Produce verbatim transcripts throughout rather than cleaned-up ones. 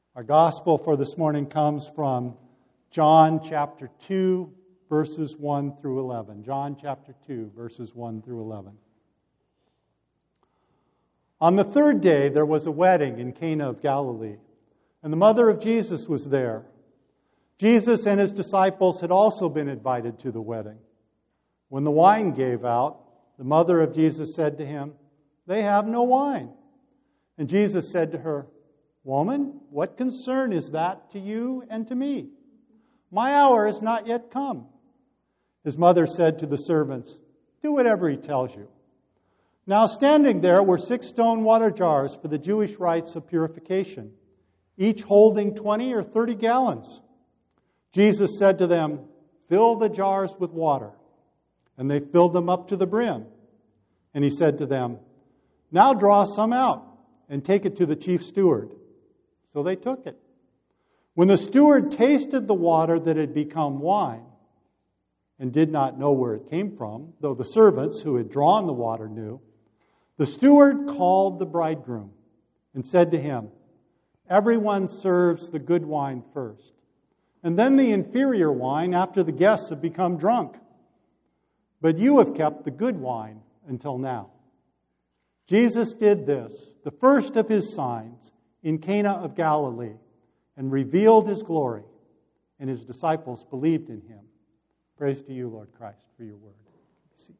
Our gospel for this morning comes from John chapter two, verses one through eleven. John chapter two, verses one through eleven. On the third day there was a wedding in Cana of Galilee, and the mother of Jesus was there. Jesus and his disciples had also been invited to the wedding. When the wine gave out, the mother of Jesus said to him, "They have no wine." And Jesus said to her, "Woman, what concern is that to you and to me? My hour is not yet come." His mother said to the servants, "Do whatever he tells you." Now standing there were six stone water jars for the Jewish rites of purification, each holding twenty or thirty gallons. Jesus said to them, "Fill the jars with water." And they filled them up to the brim. And he said to them, "Now draw some out and take it to the chief steward." So they took it. When the steward tasted the water that had become wine and did not know where it came from, though the servants who had drawn the water knew, the steward called the bridegroom and said to him, "Everyone serves the good wine first, and then the inferior wine after the guests have become drunk. But you have kept the good wine until now." Jesus did this, the first of his signs, in Cana of Galilee, and revealed his glory, and his disciples believed in him. Praise to you, Lord Christ, for your word. Be seated.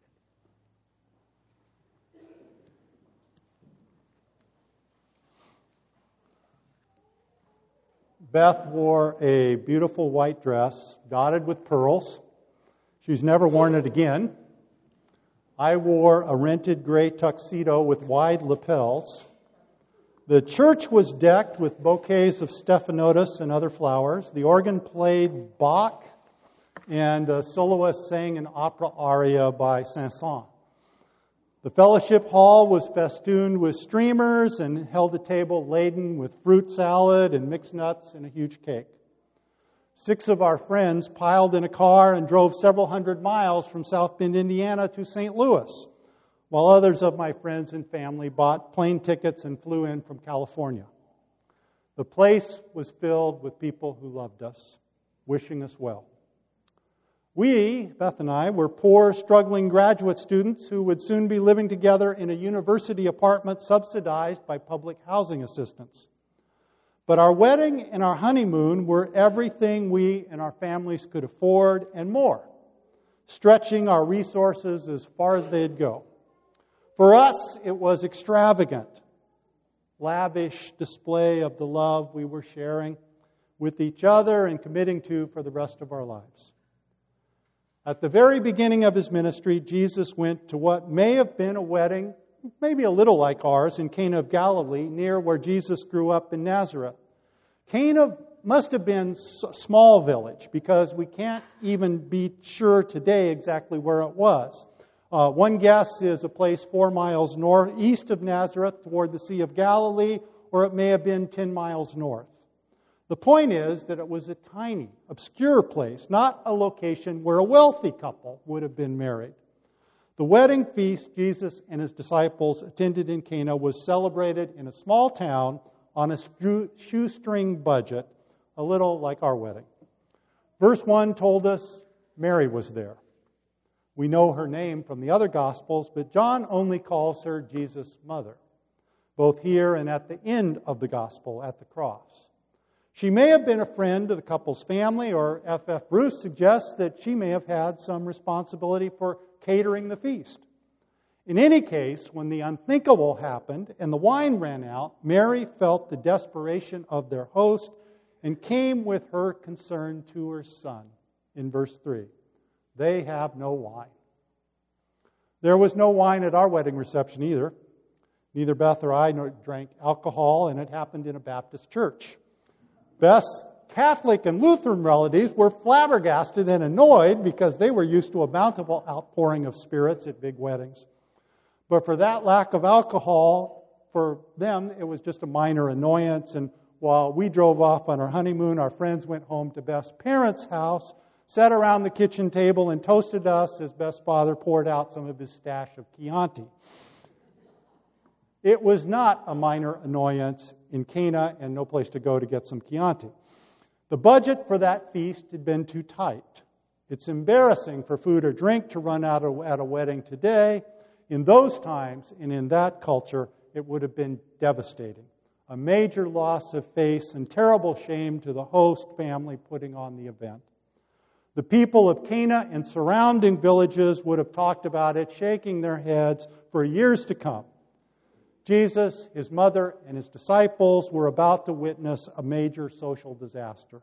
Beth wore a beautiful white dress, dotted with pearls. She's never worn it again. I wore a rented gray tuxedo with wide lapels. The church was decked with bouquets of stephanotis and other flowers. The organ played Bach, and a soloist sang an opera aria by Saint-Saëns. The fellowship hall was festooned with streamers and held a table laden with fruit salad and mixed nuts and a huge cake. Six of our friends piled in a car and drove several hundred miles from South Bend, Indiana to Saint Louis, while others of my friends and family bought plane tickets and flew in from California. The place was filled with people who loved us, wishing us well. We, Beth and I, were poor, struggling graduate students who would soon be living together in a university apartment subsidized by public housing assistance. But our wedding and our honeymoon were everything we and our families could afford and more, stretching our resources as far as they'd go. For us, it was extravagant, lavish display of the love we were sharing with each other and committing to for the rest of our lives. At the very beginning of his ministry, Jesus went to what may have been a wedding, maybe a little like ours, in Cana of Galilee, near where Jesus grew up in Nazareth. Cana must have been a small village because we can't even be sure today exactly where it was. Uh, one guess is a place four miles northeast of Nazareth toward the Sea of Galilee, or it may have been ten miles north. The point is that it was a tiny, obscure place, not a location where a wealthy couple would have been married. The wedding feast Jesus and his disciples attended in Cana was celebrated in a small town on a shoestring budget, a little like our wedding. Verse one told us Mary was there. We know her name from the other Gospels, but John only calls her Jesus' mother, both here and at the end of the Gospel, at the cross. She may have been a friend of the couple's family, or F F Bruce suggests that she may have had some responsibility for catering the feast. In any case, when the unthinkable happened and the wine ran out, Mary felt the desperation of their host and came with her concern to her son. In verse three, they have no wine. There was no wine at our wedding reception either. Neither Beth or I drank alcohol, and it happened in a Baptist church. Beth's Catholic and Lutheran relatives were flabbergasted and annoyed because they were used to a bountiful outpouring of spirits at big weddings. But for that lack of alcohol, for them, it was just a minor annoyance. And while we drove off on our honeymoon, our friends went home to Beth's parents' house, sat around the kitchen table, and toasted us as Beth's father poured out some of his stash of Chianti. It was not a minor annoyance in Cana and no place to go to get some Chianti. The budget for that feast had been too tight. It's embarrassing for food or drink to run out of, at a wedding today. In those times and in that culture, it would have been devastating. A major loss of face and terrible shame to the host family putting on the event. The people of Cana and surrounding villages would have talked about it, shaking their heads for years to come. Jesus, his mother, and his disciples were about to witness a major social disaster.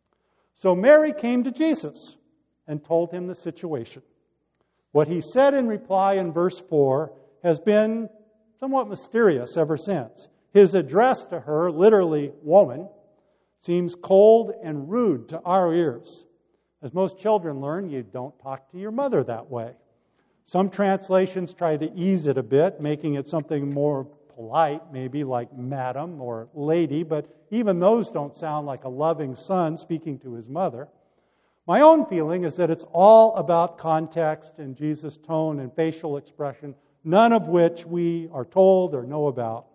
So Mary came to Jesus and told him the situation. What he said in reply in verse four has been somewhat mysterious ever since. His address to her, literally woman, seems cold and rude to our ears. As most children learn, you don't talk to your mother that way. Some translations try to ease it a bit, making it something more polite, maybe like madam or lady, but even those don't sound like a loving son speaking to his mother. My own feeling is that it's all about context and Jesus' tone and facial expression, none of which we are told or know about.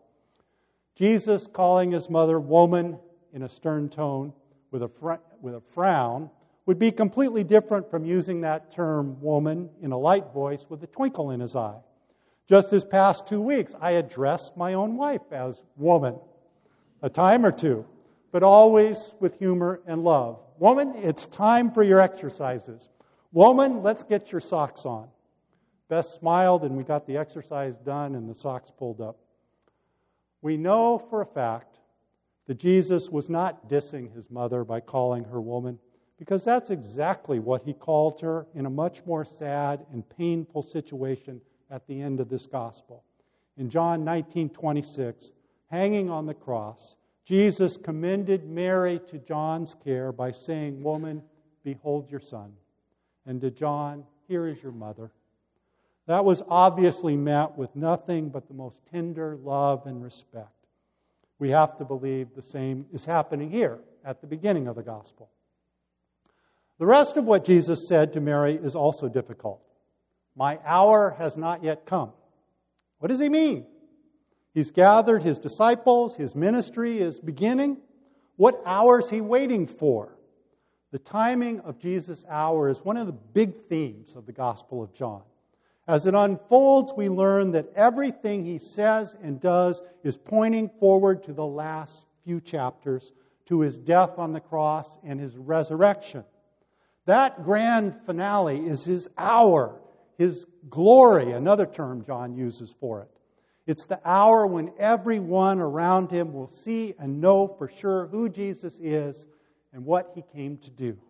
Jesus calling his mother woman in a stern tone with a fr- with a frown would be completely different from using that term woman in a light voice with a twinkle in his eye. Just this past two weeks, I addressed my own wife as woman a time or two, but always with humor and love. Woman, it's time for your exercises. Woman, let's get your socks on. Bess smiled and we got the exercise done and the socks pulled up. We know for a fact that Jesus was not dissing his mother by calling her woman, because that's exactly what he called her in a much more sad and painful situation at the end of this gospel. In John nineteen twenty-six, hanging on the cross, Jesus commended Mary to John's care by saying, "Woman, behold your son." And to John, "Here is your mother." That was obviously met with nothing but the most tender love and respect. We have to believe the same is happening here at the beginning of the gospel. The rest of what Jesus said to Mary is also difficult. My hour has not yet come. What does he mean? He's gathered his disciples, his ministry is beginning. What hour is he waiting for? The timing of Jesus' hour is one of the big themes of the Gospel of John. As it unfolds, we learn that everything he says and does is pointing forward to the last few chapters, to his death on the cross and his resurrection. That grand finale is his hour, his glory, another term John uses for it. It's the hour when everyone around him will see and know for sure who Jesus is and what he came to do.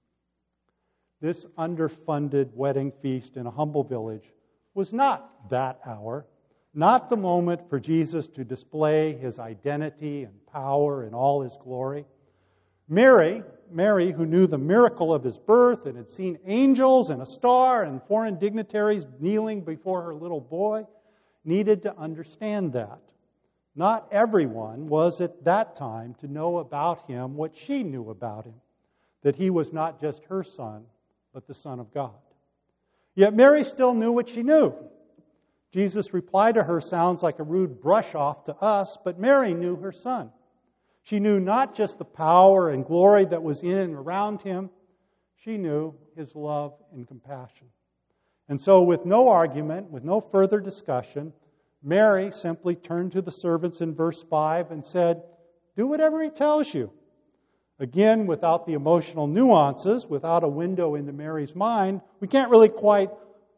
This underfunded wedding feast in a humble village was not that hour, not the moment for Jesus to display his identity and power in all his glory. Mary, Mary, who knew the miracle of his birth and had seen angels and a star and foreign dignitaries kneeling before her little boy, needed to understand that. Not everyone was at that time to know about him what she knew about him, that he was not just her son, but the Son of God. Yet Mary still knew what she knew. Jesus' reply to her sounds like a rude brush-off to us, but Mary knew her son. She knew not just the power and glory that was in and around him, she knew his love and compassion. And so with no argument, with no further discussion, Mary simply turned to the servants in verse five and said, "Do whatever he tells you." Again, without the emotional nuances, without a window into Mary's mind, we can't really quite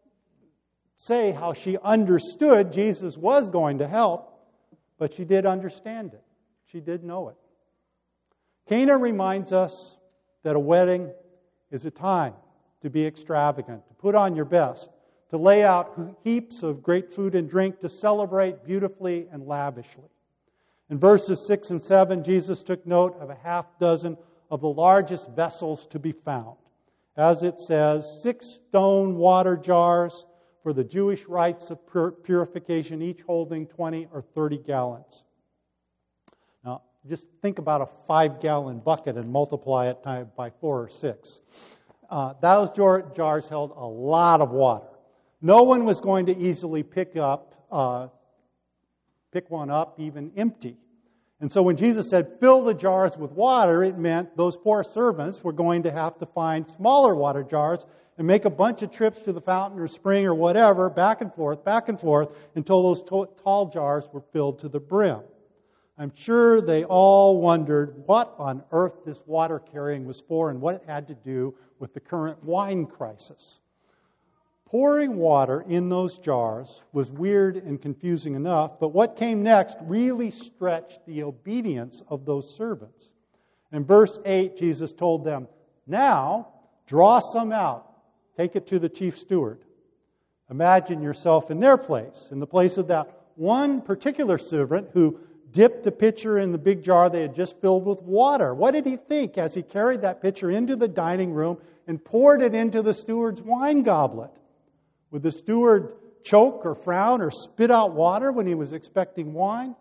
say how she understood Jesus was going to help, but she did understand it. She did know it. Cana reminds us that a wedding is a time to be extravagant, to put on your best, to lay out heaps of great food and drink, to celebrate beautifully and lavishly. In verses six and seven, Jesus took note of a half dozen of the largest vessels to be found. As it says, six stone water jars for the Jewish rites of purification, each holding twenty or thirty gallons. Now, just think about a five-gallon bucket and multiply it by four or six. Uh, those jars held a lot of water. No one was going to easily pick up uh, pick one up even empty. And so when Jesus said, fill the jars with water, it meant those poor servants were going to have to find smaller water jars and make a bunch of trips to the fountain or spring or whatever, back and forth, back and forth, until those to- tall jars were filled to the brim. I'm sure they all wondered what on earth this water carrying was for and what it had to do with the current wine crisis. Pouring water in those jars was weird and confusing enough, but what came next really stretched the obedience of those servants. In verse eight, Jesus told them, now draw some out, take it to the chief steward. Imagine yourself in their place, in the place of that one particular servant who dipped a pitcher in the big jar they had just filled with water. What did he think as he carried that pitcher into the dining room and poured it into the steward's wine goblet? Would the steward choke or frown or spit out water when he was expecting wine?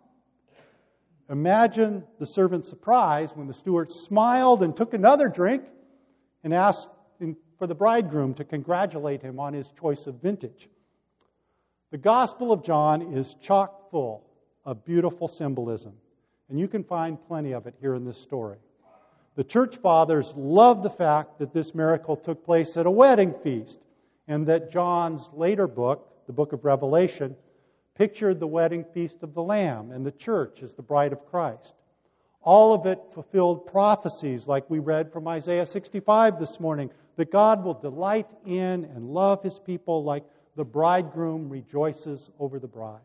Imagine the servant's surprise when the steward smiled and took another drink and asked for the bridegroom to congratulate him on his choice of vintage. The Gospel of John is chock full of beautiful symbolism, and you can find plenty of it here in this story. The church fathers love the fact that this miracle took place at a wedding feast, and that John's later book, the book of Revelation, pictured the wedding feast of the Lamb and the church as the bride of Christ. All of it fulfilled prophecies like we read from Isaiah sixty-five this morning, that God will delight in and love His people like the bridegroom rejoices over the bride.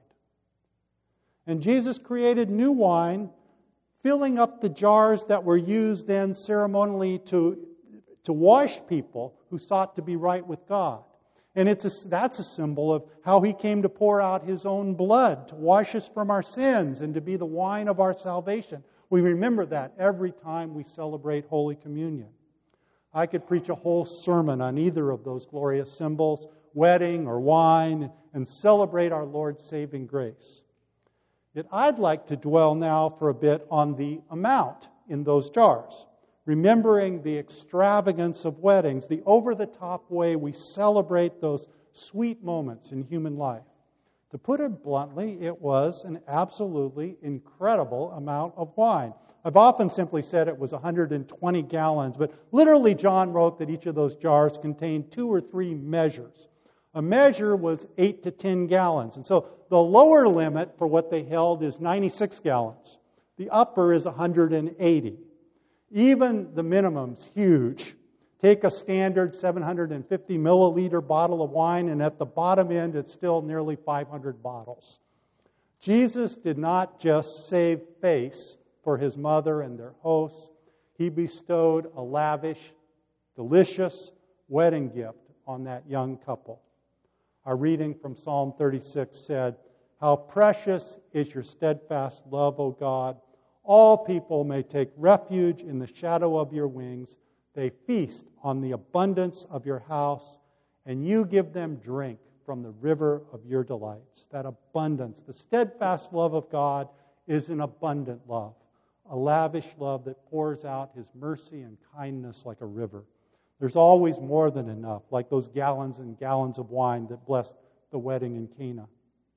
And Jesus created new wine, filling up the jars that were used then ceremonially to, to wash people who sought to be right with God. And it's a, that's a symbol of how He came to pour out His own blood to wash us from our sins and to be the wine of our salvation. We remember that every time we celebrate Holy Communion. I could preach a whole sermon on either of those glorious symbols, wedding or wine, and celebrate our Lord's saving grace. Yet I'd like to dwell now for a bit on the amount in those jars, remembering the extravagance of weddings, the over-the-top way we celebrate those sweet moments in human life. To put it bluntly, it was an absolutely incredible amount of wine. I've often simply said it was one hundred twenty gallons, but literally John wrote that each of those jars contained two or three measures. A measure was eight to ten gallons. And so the lower limit for what they held is ninety-six gallons. The upper is one hundred eighty. Even the minimum's huge. Take a standard seven hundred fifty milliliter bottle of wine, and at the bottom end, it's still nearly five hundred bottles. Jesus did not just save face for His mother and their hosts. He bestowed a lavish, delicious wedding gift on that young couple. Our reading from Psalm thirty-six said, "How precious is your steadfast love, O God! All people may take refuge in the shadow of your wings. They feast on the abundance of your house, and you give them drink from the river of your delights." That abundance, the steadfast love of God, is an abundant love, a lavish love that pours out His mercy and kindness like a river. There's always more than enough, like those gallons and gallons of wine that blessed the wedding in Cana.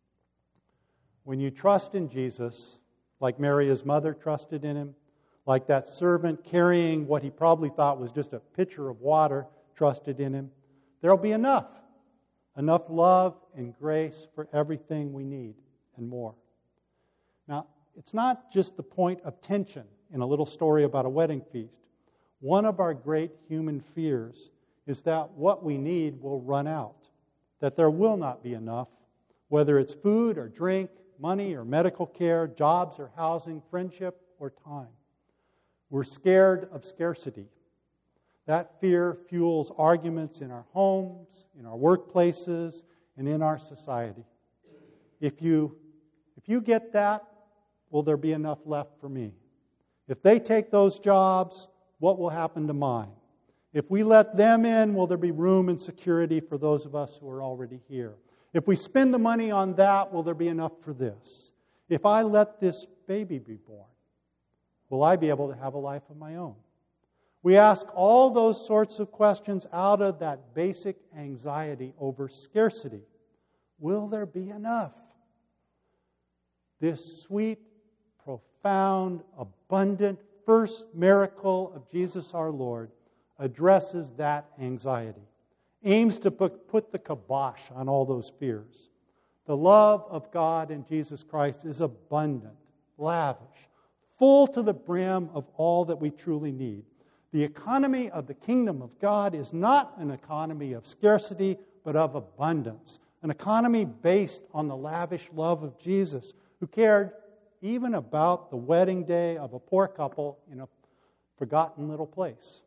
When you trust in Jesus, like Mary, His mother, trusted in Him, like that servant carrying what he probably thought was just a pitcher of water, trusted in Him, there'll be enough. Enough love and grace for everything we need and more. Now, it's not just the point of tension in a little story about a wedding feast. One of our great human fears is that what we need will run out, that there will not be enough, whether it's food or drink, money or medical care, jobs or housing, friendship or time. We're scared of scarcity. That fear fuels arguments in our homes, in our workplaces, and in our society. If you, if you get that, will there be enough left for me? If they take those jobs, what will happen to mine? If we let them in, will there be room and security for those of us who are already here? If we spend the money on that, will there be enough for this? If I let this baby be born, will I be able to have a life of my own? We ask all those sorts of questions out of that basic anxiety over scarcity. Will there be enough? This sweet, profound, abundant first miracle of Jesus our Lord addresses that anxiety, aims to put, put the kibosh on all those fears. The love of God in Jesus Christ is abundant, lavish, full to the brim of all that we truly need. The economy of the kingdom of God is not an economy of scarcity, but of abundance. An economy based on the lavish love of Jesus, who cared even about the wedding day of a poor couple in a forgotten little place.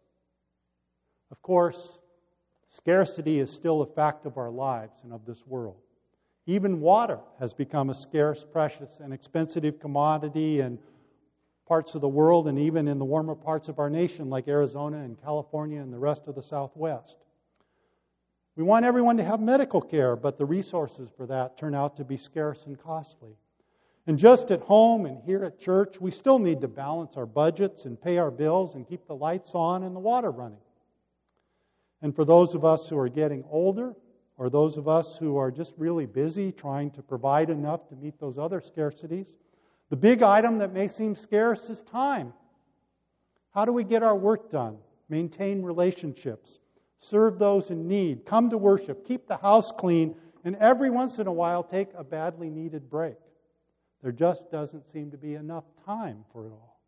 Of course, scarcity is still a fact of our lives and of this world. Even water has become a scarce, precious, and expensive commodity in parts of the world and even in the warmer parts of our nation like Arizona and California and the rest of the Southwest. We want everyone to have medical care, but the resources for that turn out to be scarce and costly. And just at home and here at church, we still need to balance our budgets and pay our bills and keep the lights on and the water running. And for those of us who are getting older, or those of us who are just really busy trying to provide enough to meet those other scarcities, the big item that may seem scarce is time. How do we get our work done, maintain relationships, serve those in need, come to worship, keep the house clean, and every once in a while take a badly needed break? There just doesn't seem to be enough time for it all.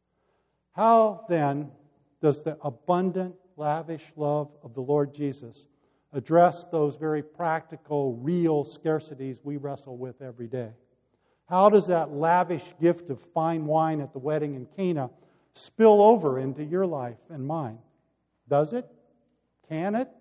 How then does the abundant, lavish love of the Lord Jesus address those very practical, real scarcities we wrestle with every day? How does that lavish gift of fine wine at the wedding in Cana spill over into your life and mine? Does it? Can it?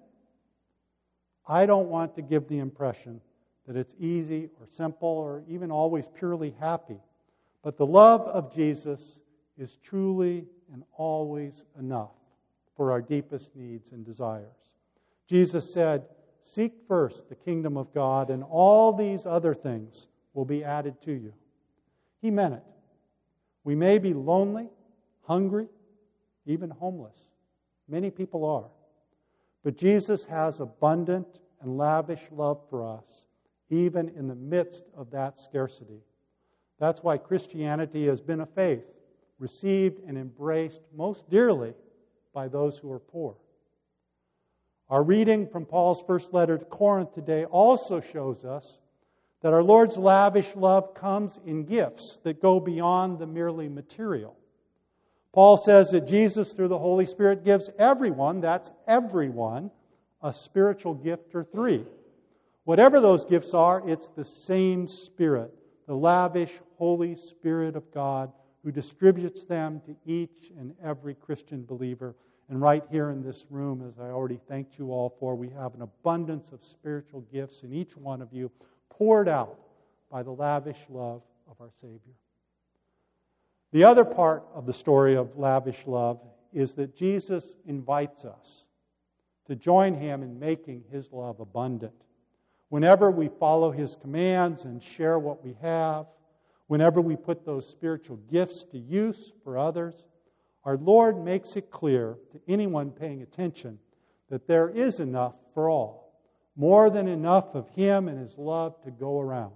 I don't want to give the impression that it's easy or simple or even always purely happy. But the love of Jesus is truly and always enough for our deepest needs and desires. Jesus said, "Seek first the kingdom of God, and all these other things will be added to you." He meant it. We may be lonely, hungry, even homeless. Many people are. But Jesus has abundant and lavish love for us, even in the midst of that scarcity. That's why Christianity has been a faith received and embraced most dearly by those who are poor. Our reading from Paul's first letter to Corinth today also shows us that our Lord's lavish love comes in gifts that go beyond the merely material. Paul says that Jesus, through the Holy Spirit, gives everyone, that's everyone, a spiritual gift or three. Whatever those gifts are, it's the same Spirit, the lavish Holy Spirit of God, who distributes them to each and every Christian believer. And right here in this room, as I already thanked you all for, we have an abundance of spiritual gifts in each one of you, poured out by the lavish love of our Savior. The other part of the story of lavish love is that Jesus invites us to join Him in making His love abundant. Whenever we follow His commands and share what we have, whenever we put those spiritual gifts to use for others, our Lord makes it clear to anyone paying attention that there is enough for all, more than enough of Him and His love to go around.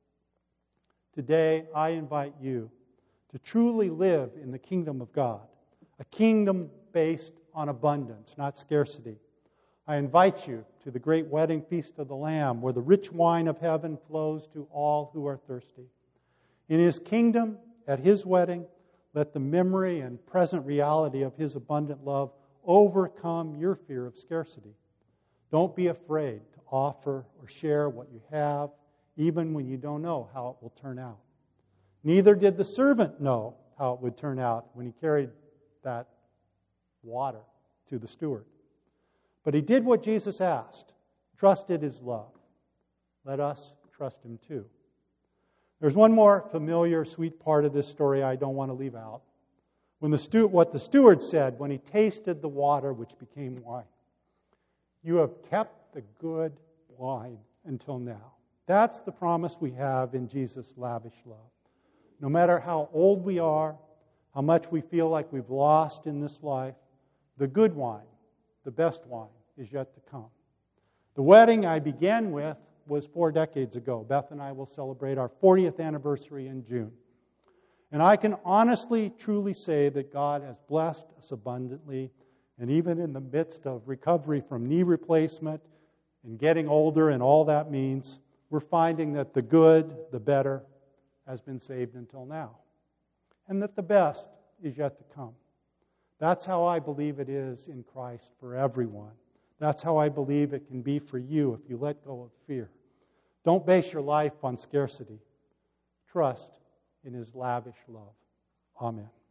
Today, I invite you to truly live in the kingdom of God, a kingdom based on abundance, not scarcity. I invite you to the great wedding feast of the Lamb, where the rich wine of heaven flows to all who are thirsty. In His kingdom, at His wedding, let the memory and present reality of His abundant love overcome your fear of scarcity. Don't be afraid to offer or share what you have, even when you don't know how it will turn out. Neither did the servant know how it would turn out when he carried that water to the steward. But he did what Jesus asked, trusted His love. Let us trust Him too. There's one more familiar, sweet part of this story I don't want to leave out. When the stu- what the steward said when he tasted the water which became wine. You have kept the good wine until now. That's the promise we have in Jesus' lavish love. No matter how old we are, how much we feel like we've lost in this life, the good wine, the best wine, is yet to come. The wedding I began with was four decades ago. Beth and I will celebrate our fortieth anniversary in June. And I can honestly, truly say that God has blessed us abundantly. And even in the midst of recovery from knee replacement and getting older and all that means, we're finding that the good, the better, has been saved until now. And that the best is yet to come. That's how I believe it is in Christ for everyone. That's how I believe it can be for you if you let go of fear. Don't base your life on scarcity. Trust in His lavish love. Amen.